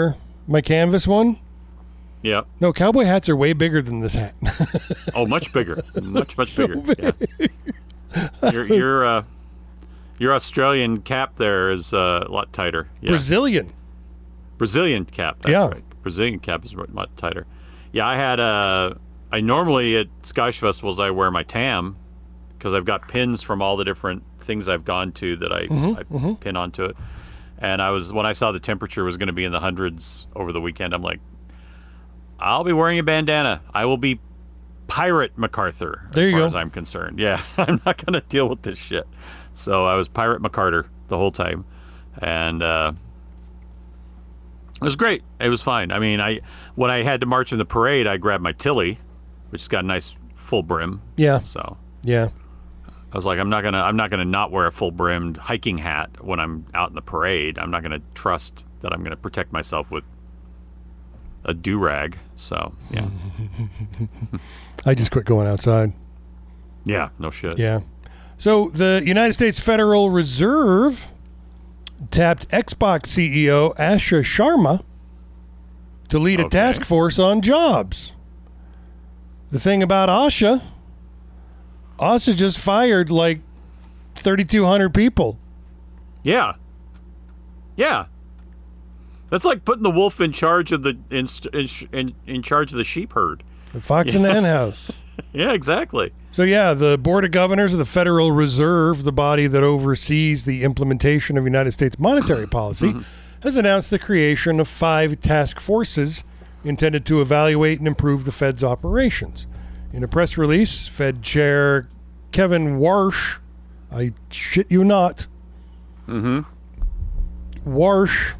My canvas one? Yeah. No, cowboy hats are way bigger than this hat. Oh, much bigger. Much So bigger. big. Yeah. Your Australian cap there is a lot tighter. Yeah. Brazilian cap. That's Yeah. right. Brazilian cap is much tighter. Yeah, I normally at Scottish festivals I wear my tam because I've got pins from all the different things I've gone to that I pin onto it. And when I saw the temperature was going to be in the hundreds over the weekend, I'm like, I'll be wearing a bandana. I will be Pirate MacArthur as far as I'm concerned. Yeah, I'm not going to deal with this shit. So I was Pirate MacArthur the whole time. And it was great. It was fine. I mean, when I had to march in the parade, I grabbed my Tilly, which has got a nice full brim. Yeah. So yeah, I was like, I'm not gonna not wear a full brimmed hiking hat when I'm out in the parade. I'm not gonna trust that I'm gonna protect myself with a do-rag. So yeah. I just quit going outside. Yeah, no shit. Yeah. So the United States Federal Reserve tapped Xbox CEO Asha Sharma to lead a task force on jobs. The thing about Asha just fired like 3,200 people. Yeah. Yeah. That's like putting the wolf in charge of the in charge of the sheep herd. The fox in the hen house. Yeah, exactly. So yeah, the Board of Governors of the Federal Reserve, the body that oversees the implementation of United States monetary policy, has announced the creation of 5 task forces intended to evaluate and improve the Fed's operations. In a press release, Fed Chair Kevin Warsh, I shit you not, Warsh,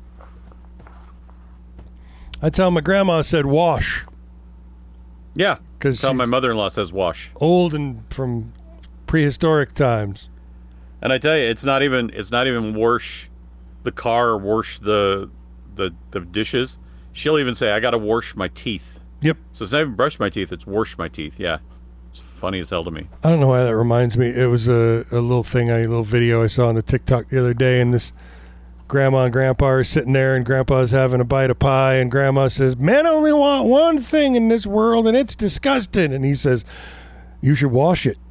that's how my grandma said wash. Yeah, because that's how my mother-in-law says wash. Old and from prehistoric times. And I tell you, it's not even wash the car or wash the dishes. She'll even say, I got to wash my teeth. Yep. So it's not even brush my teeth, it's wash my teeth. Yeah. It's funny as hell to me. I don't know why that reminds me. It was a little video I saw on the TikTok the other day, and this grandma and grandpa are sitting there, and grandpa's having a bite of pie, and grandma says, men only want one thing in this world, and it's disgusting. And he says, you should wash it.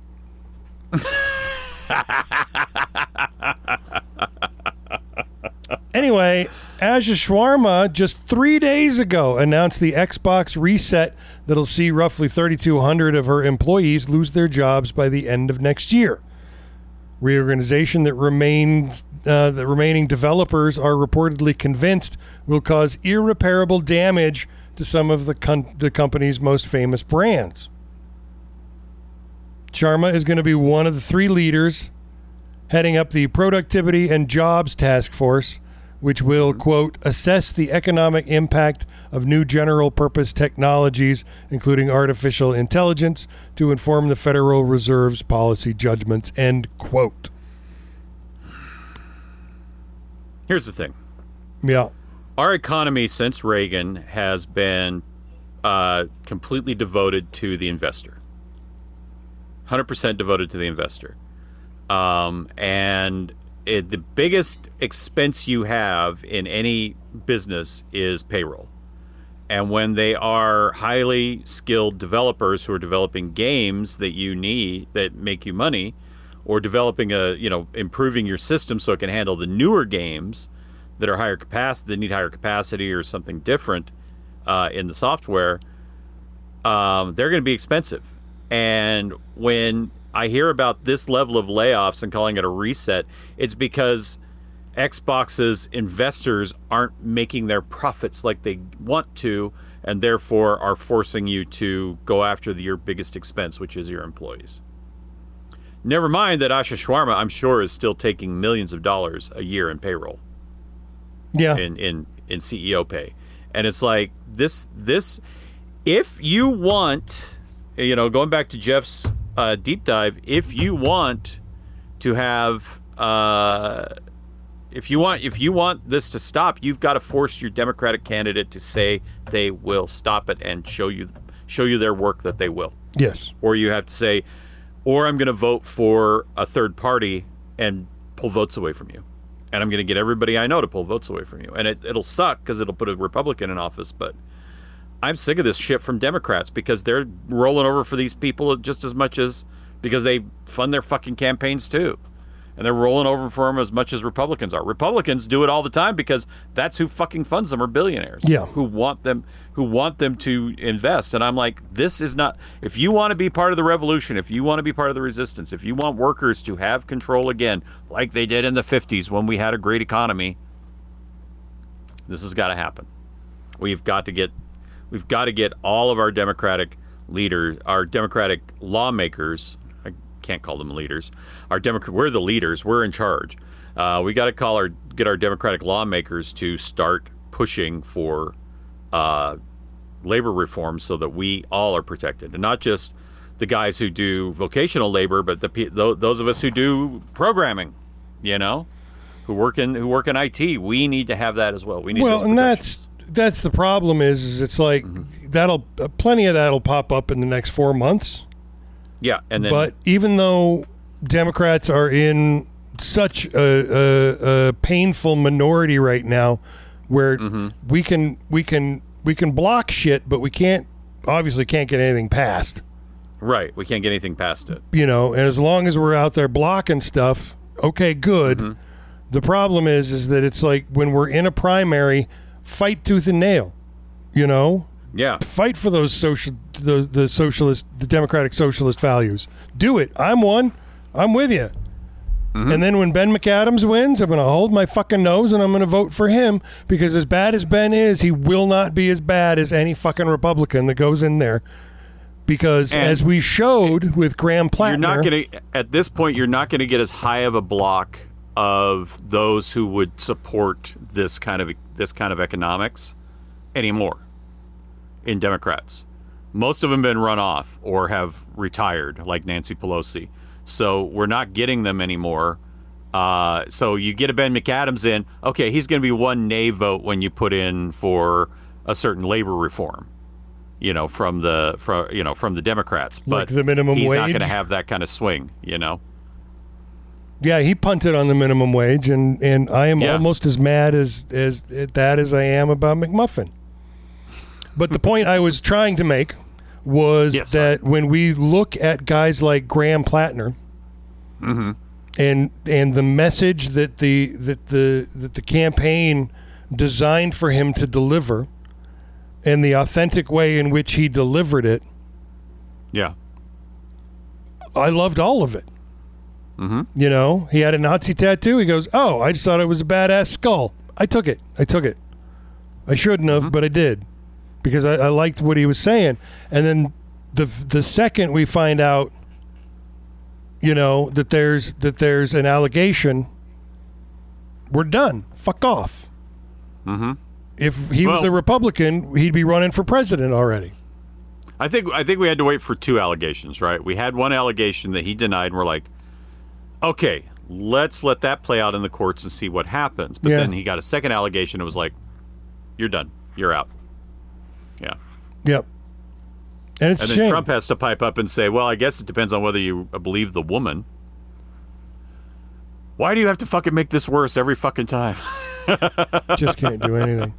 Anyway, Asha Sharma just 3 days ago announced the Xbox reset that'll see roughly 3,200 of her employees lose their jobs by the end of next year. Reorganization that the remaining developers are reportedly convinced will cause irreparable damage to some of the company's most famous brands. Sharma is going to be one of the 3 leaders heading up the Productivity and Jobs Task Force, which will, quote, assess the economic impact of new general-purpose technologies, including artificial intelligence, to inform the Federal Reserve's policy judgments, end quote. Here's the thing. Yeah. Our economy since Reagan has been completely devoted to the investor. 100% devoted to the investor. And the biggest expense you have in any business is payroll. And when they are highly skilled developers who are developing games that you need, that make you money, or developing improving your system so it can handle the newer games that are higher capacity, that need higher capacity or something different in the software, they're going to be expensive. And when I hear about this level of layoffs and calling it a reset, it's because Xbox's investors aren't making their profits like they want to, and therefore are forcing you to go after your biggest expense, which is your employees. Never mind that Asha Sharma, I'm sure, is still taking millions of dollars a year in payroll. Yeah. In CEO pay. And it's like this if you want, going back to Jeff's deep dive, if you want to have if you want this to stop, you've got to force your Democratic candidate to say they will stop it and show you their work that they will. Yes. Or you have to say, or I'm going to vote for a third party and pull votes away from you. And I'm going to get everybody I know to pull votes away from you. And it'll suck because it'll put a Republican in office, but I'm sick of this shit from Democrats because they're rolling over for these people just as much as because they fund their fucking campaigns too. And they're rolling over for them as much as Republicans are. Republicans do it all the time because that's who fucking funds them, are billionaires. Yeah. Who want them to invest. And I'm like, this is not, if you want to be part of the revolution, if you want to be part of the resistance, if you want workers to have control again, like they did in the 50s when we had a great economy, this has got to happen. We've got to get all of our Democratic leaders, our Democratic lawmakers, can't call them leaders. We're the leaders. We're in charge. We got to get our Democratic lawmakers to start pushing for labor reform so that we all are protected, and not just the guys who do vocational labor, but those of us who do programming. Who work in IT. We need to have that as well. We need. Well, and that's the problem. Is it's like plenty of that'll pop up in the next 4 months. Yeah, and then, but even though Democrats are in such a painful minority right now, where we can block shit, but we obviously can't get anything passed. Right, we can't get anything past it. And as long as we're out there blocking stuff, okay, good. The problem is that it's like when we're in a primary, fight tooth and nail. Yeah. Fight for those the democratic socialist values. Do it. I'm one. I'm with you. And then when Ben McAdams wins, I'm going to hold my fucking nose and I'm going to vote for him, because as bad as Ben is, he will not be as bad as any fucking Republican that goes in there. Because as we showed with Graham Plattner, at this point, you're not going to get as high of a block of those who would support this kind of economics anymore. In Democrats, most of them have been run off or have retired, like Nancy Pelosi. So we're not getting them anymore. So you get a Ben McAdams in, okay, he's going to be one nay vote when you put in for a certain labor reform, from the Democrats. But like the minimum he's wage. Not going to have that kind of swing, Yeah, he punted on the minimum wage, and I am almost as mad as I am about McMuffin. But the point I was trying to make was that when we look at guys like Graham Plattner, and the message that the campaign designed for him to deliver, and the authentic way in which he delivered it, I loved all of it. He had a Nazi tattoo. He goes, "Oh, I just thought it was a badass skull. I took it. I shouldn't have, but I did." Because I liked what he was saying. And then the second we find out, that there's an allegation, we're done. Fuck off. If he was a Republican, he'd be running for president already. I think we had to wait for 2 allegations, right? We had one allegation that he denied, and we're like, okay, let's let that play out in the courts and see what happens. But then he got a second allegation. It was like, you're done. You're out. Yeah. Yep. And then Trump has to pipe up and say, well, I guess it depends on whether you believe the woman. Why do you have to fucking make this worse every fucking time? Just can't do anything.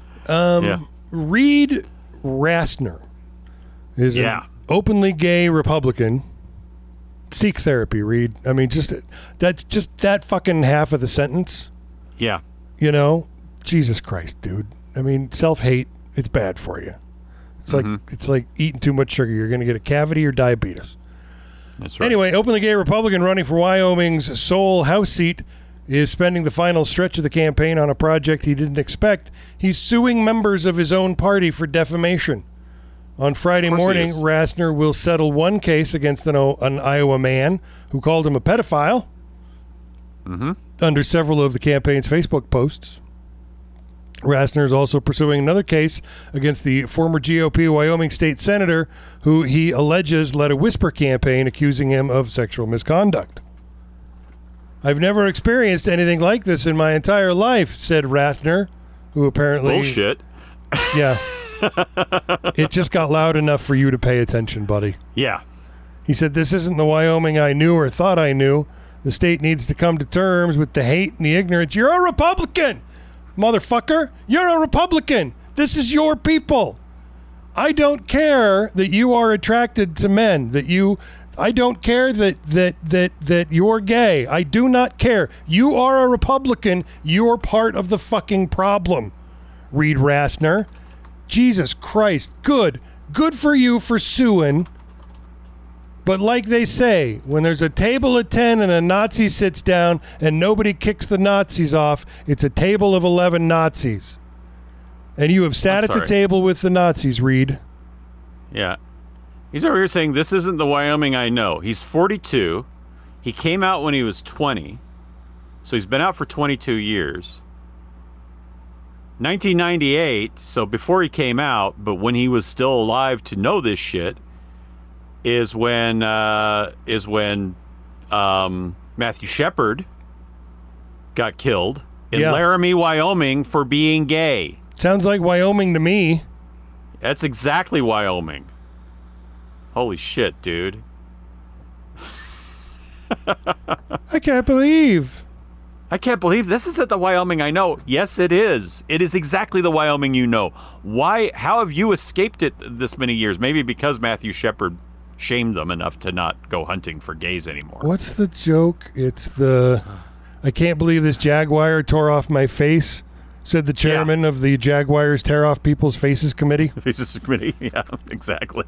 Reed Rastner is an openly gay Republican. Seek therapy, Reed. I mean, that's just that fucking half of the sentence. Yeah. Jesus Christ, dude. I mean, self-hate, it's bad for you. It's like eating too much sugar. You're going to get a cavity or diabetes. That's right. Anyway, openly gay Republican running for Wyoming's sole House seat is spending the final stretch of the campaign on a project he didn't expect. He's suing members of his own party for defamation. On Friday morning, Rastner will settle one case against an Iowa man who called him a pedophile under several of the campaign's Facebook posts. Rastner is also pursuing another case against the former GOP Wyoming state senator who he alleges led a whisper campaign accusing him of sexual misconduct. I've never experienced anything like this in my entire life, said Rastner, who apparently... Bullshit. Yeah. It just got loud enough for you to pay attention, buddy. Yeah. He said, this isn't the Wyoming I knew or thought I knew. The state needs to come to terms with the hate and the ignorance. You're a Republican, motherfucker. You're a Republican. This is your people. I don't care that you are attracted to men, I don't care that you're gay. I do not care. You are a Republican. You're part of the fucking problem, Reed Rastner. Jesus Christ. Good for you for suing. But like they say, when there's a table of 10 and a Nazi sits down and nobody kicks the Nazis off, it's a table of 11 Nazis. And you have sat at the table with the Nazis, Reed. Yeah. He's over here saying, this isn't the Wyoming I know. He's 42. He came out when he was 20. So he's been out for 22 years. 1998, so before he came out, but when he was still alive to know this shit, is when Matthew Shepard got killed in Laramie, Wyoming for being gay. Sounds like Wyoming to me. That's exactly Wyoming. Holy shit, dude. I can't believe this isn't the Wyoming I know. Yes, it is. It is exactly the Wyoming you know. Why? How have you escaped it this many years? Maybe because Matthew Shepard shamed them enough to not go hunting for gays anymore. What's the joke? It's I can't believe this Jaguar tore off my face, said the chairman of the Jaguars Tear Off People's Faces Committee. Faces Committee, yeah, exactly.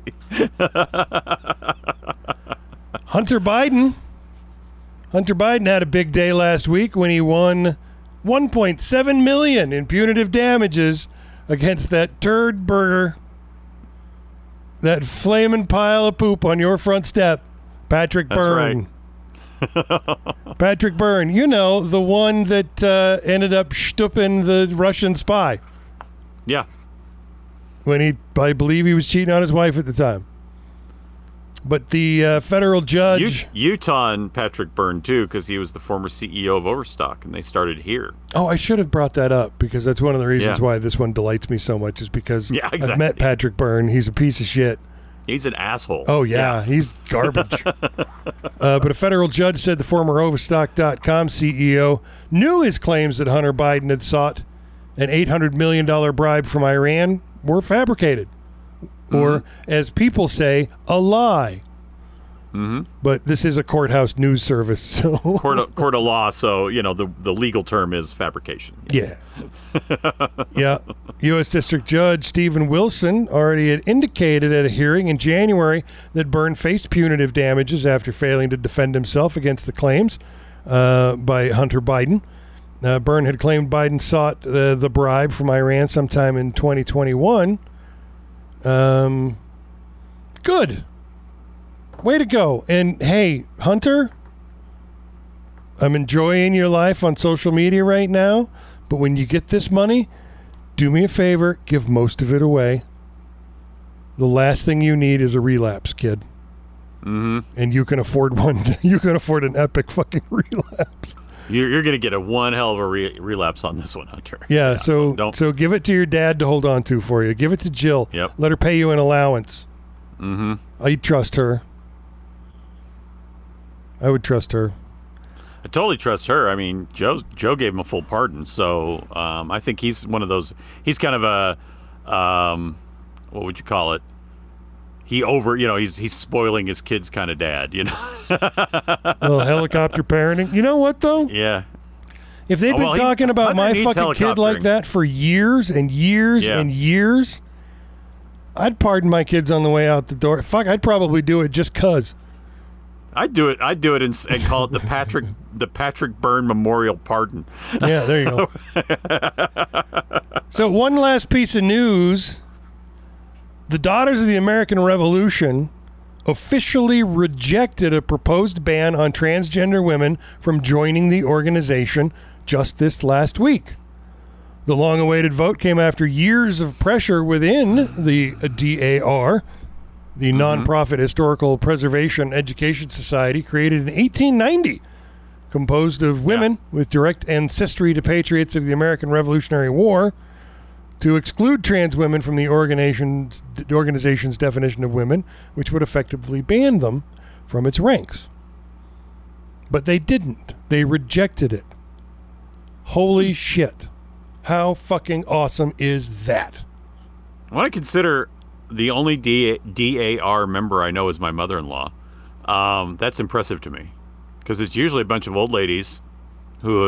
Hunter Biden had a big day last week when he won $1.7 million in punitive damages against that turd burger, that flaming pile of poop on your front step, Patrick Byrne. That's right. Patrick Byrne, the one that ended up stooping the Russian spy. Yeah. When I believe he was cheating on his wife at the time. But the federal judge... Utah and Patrick Byrne, too, because he was the former CEO of Overstock, and they started here. Oh, I should have brought that up, because that's one of the reasons why this one delights me so much, is because I've met Patrick Byrne. He's a piece of shit. He's an asshole. Oh, yeah. He's garbage. But a federal judge said the former Overstock.com CEO knew his claims that Hunter Biden had sought an $800 million bribe from Iran were fabricated. Or, as people say, a lie. Mm-hmm. But this is a courthouse news service, so... Court of law, so, the legal term is fabrication. Yes. Yeah. U.S. District Judge Stephen Wilson already had indicated at a hearing in January that Byrne faced punitive damages after failing to defend himself against the claims by Hunter Biden. Byrne had claimed Biden sought the bribe from Iran sometime in 2021. Good. Way to go. And hey, Hunter, I'm enjoying your life on social media right now, but when you get this money, do me a favor, give most of it away. The last thing you need is a relapse, kid. Mm-hmm. And you can afford one. You can afford an epic fucking relapse. You're going to get one hell of a relapse on this one, Hunter. Yeah, so give it to your dad to hold on to for you. Give it to Jill. Yep. Let her pay you an allowance. Mm-hmm. I trust her. I would trust her. I totally trust her. I mean, Joe gave him a full pardon, so I think he's one of those. He's kind of a what would you call it? He's spoiling his kids kind of dad, A little helicopter parenting. You know what, though? Yeah. If they'd been talking about my fucking kid like that for years and years and years, I'd pardon my kids on the way out the door. Fuck, I'd probably do it just 'cause. I'd do it and call it the Patrick Byrne Memorial Pardon. Yeah, there you go. So one last piece of news. The Daughters of the American Revolution officially rejected a proposed ban on transgender women from joining the organization just this last week. The long-awaited vote came after years of pressure within the DAR, the nonprofit Historical Preservation Education Society, created in 1890, composed of women with direct ancestry to patriots of the American Revolutionary War, to exclude trans women from the organization's definition of women, which would effectively ban them from its ranks. But they didn't. They rejected it. Holy shit. How fucking awesome is that? When I consider the only DAR member I know is my mother-in-law, that's impressive to me, because it's usually a bunch of old ladies who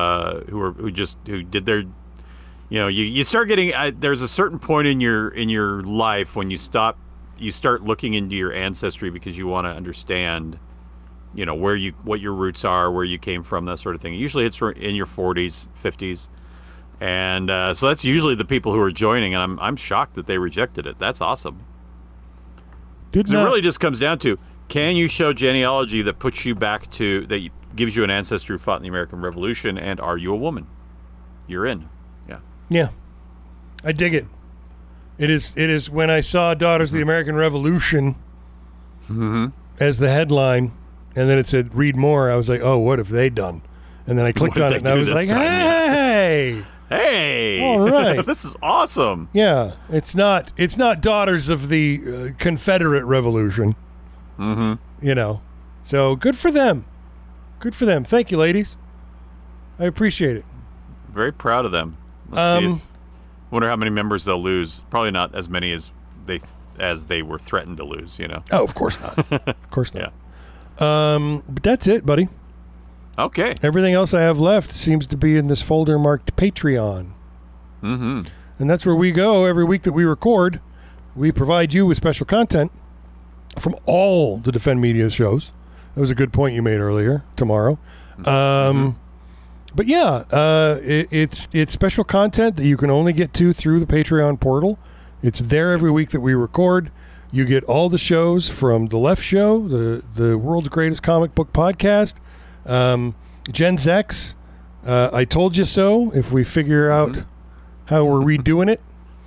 did their, you start getting there's a certain point in your life when you start looking into your ancestry because you want to understand, what your roots are, where you came from, that sort of thing. Usually it's in your 40s, 50s. And so that's usually the people who are joining, and I'm shocked that they rejected it. That's awesome. It really just comes down to, can you show genealogy that puts you back to, that gives you an ancestor who fought in the American Revolution, and are you a woman? You're in. Yeah. Yeah. I dig it. It is when I saw Daughters of the American Revolution as the headline, and then it said read more, I was like, oh, what have they done? And then I clicked on it, and I was like, hey! Hey! All right. This is awesome. Yeah. It's not Daughters of the Confederate Revolution. So good for them. Good for them. Thank you, ladies. I appreciate it. Very proud of them. Let's see. Wonder how many members they'll lose. Probably not as many as they were threatened to lose, Oh, of course not. Of course not. Yeah. But that's it, buddy. Okay. Everything else I have left seems to be in this folder marked Patreon. And that's where we go every week that we record. We provide you with special content from all the Defend Media shows. That was a good point you made earlier, tomorrow. But yeah, it's special content that you can only get to through the Patreon portal. It's there every week that we record. You get all the shows from The Left Show, the world's greatest comic book podcast, Gen X, I Told You So, if we figure out how we're redoing it.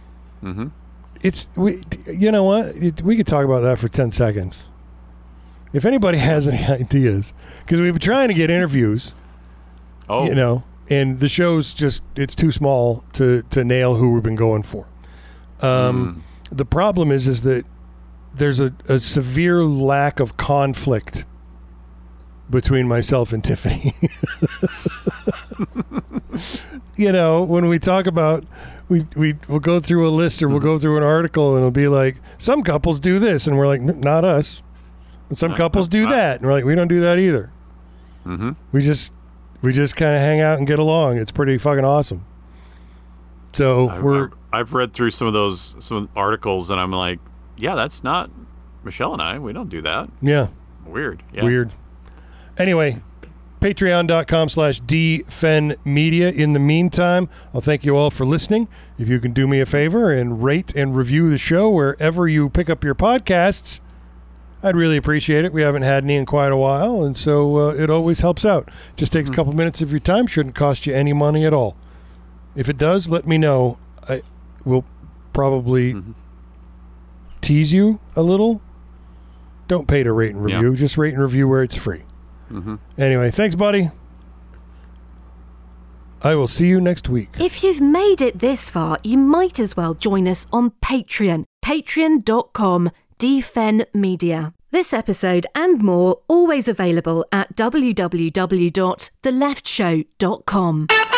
You know what? We could talk about that for 10 seconds. If anybody has any ideas, because we've been trying to get interviews, and the show's it's too small to nail who we've been going for. The problem is that there's a severe lack of conflict between myself and Tiffany. When we talk about, we'll go through a list or we'll go through an article and it'll be like, some couples do this, and we're like, not us. And some couples do that, and we're like, we don't do that either. We just kind of hang out and get along. It's pretty fucking awesome. So I've read through some articles, and I'm like, yeah, that's not Michelle and I. We don't do that. Yeah. Weird. Yeah. Weird. Anyway, patreon.com/dfenmedia. In the meantime, I'll thank you all for listening. If you can do me a favor and rate and review the show wherever you pick up your podcasts, I'd really appreciate it. We haven't had any in quite a while, and so it always helps out. Just takes a couple minutes of your time. Shouldn't cost you any money at all. If it does, let me know. I will probably tease you a little. Don't pay to rate and review. Just rate and review where it's free. Anyway, thanks, buddy. I will see you next week. If you've made it this far, you might as well join us on Patreon. Patreon.com/DFenMedia. This episode and more always available at www.theleftshow.com.